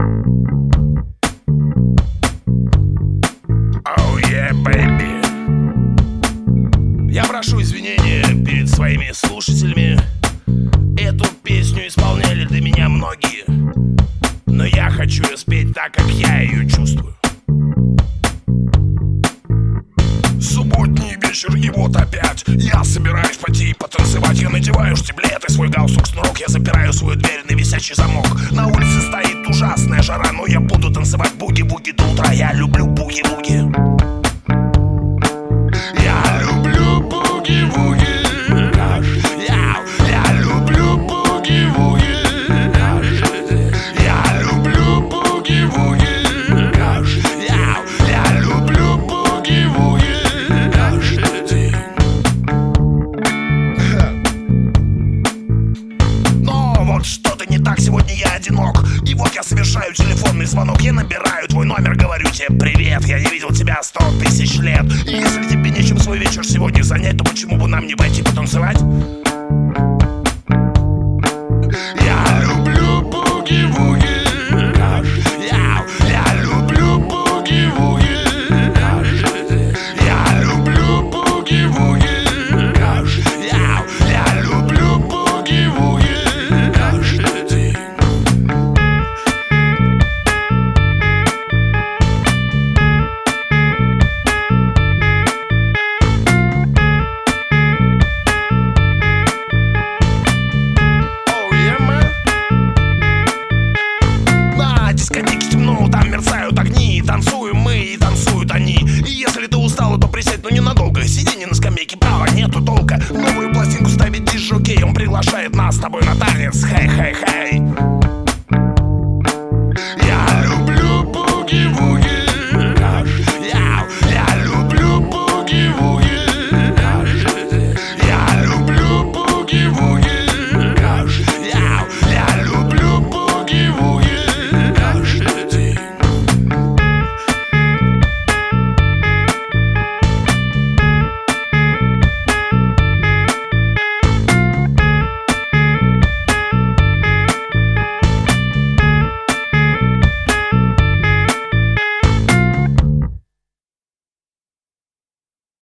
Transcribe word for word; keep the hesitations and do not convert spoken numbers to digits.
Oh yeah, baby. Я прошу извинения перед своими слушателями. Эту песню исполняли для меня многие, но я хочу ее спеть так, как я ее чувствую. Субботний вечер, и вот опять я собираюсь пойти потанцевать. Я надеваю штиблет и свой галстук снурок. Я запираю свою дверь на висячий замок. На улице стоит ужасная жара, но я буду танцевать буги-буги до утра. Я люблю буги-буги. Я люблю буги-буги. Я, я люблю буги-буги. Я люблю буги-буги. Я, я люблю буги-буги. Что-то не так, сегодня я одинок. И вот я совершаю телефонный звонок. Я набираю твой номер, говорю тебе: привет, я не видел тебя сто тысяч лет. И если тебе нечем свой вечер сегодня занять, то почему бы нам не пойти потанцевать? Я люблю буги-буги. Я, я люблю буги-буги. Я люблю буги-буги. Я, я люблю буги-буги. Там мерцают огни, танцуем мы и танцуют они. И если ты устала, то присядь, но ненадолго. Сиденье на скамейке, права, нету толка. Новую пластинку ставит диш-жокей. Он приглашает нас с тобой на танец. Хей-хей-хей. Я люблю буги-вуги.